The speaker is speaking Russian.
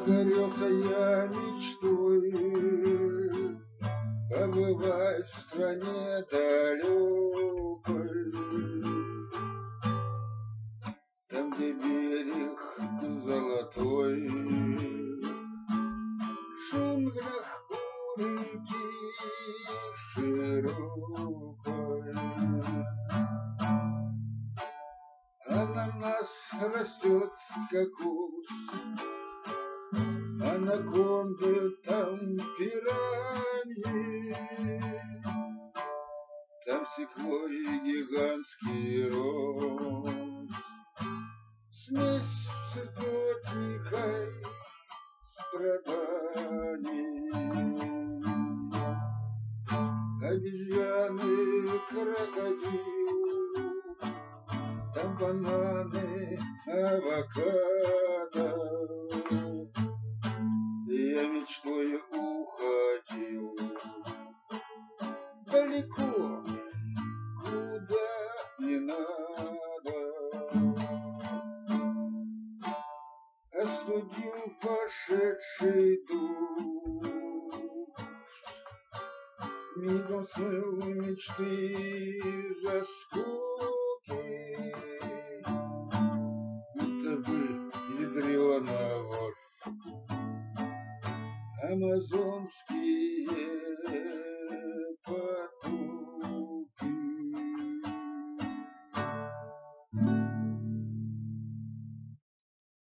Загорелся я мечтой побывать в стране далекой, там, где берег золотой, в джунглях у реки широкой. Ананас растет, как куст, анаконды там пираньи, там секвойи гигантский рост, смесь с экзотикой страданий. Обезьяны, крокодил, там бананы, авокадо. Я мечтой уходил далеко, куда не надо. Остудил пошедший дух, мигом смыл мечты за скуки, будто бы ядрёна ложь амазонский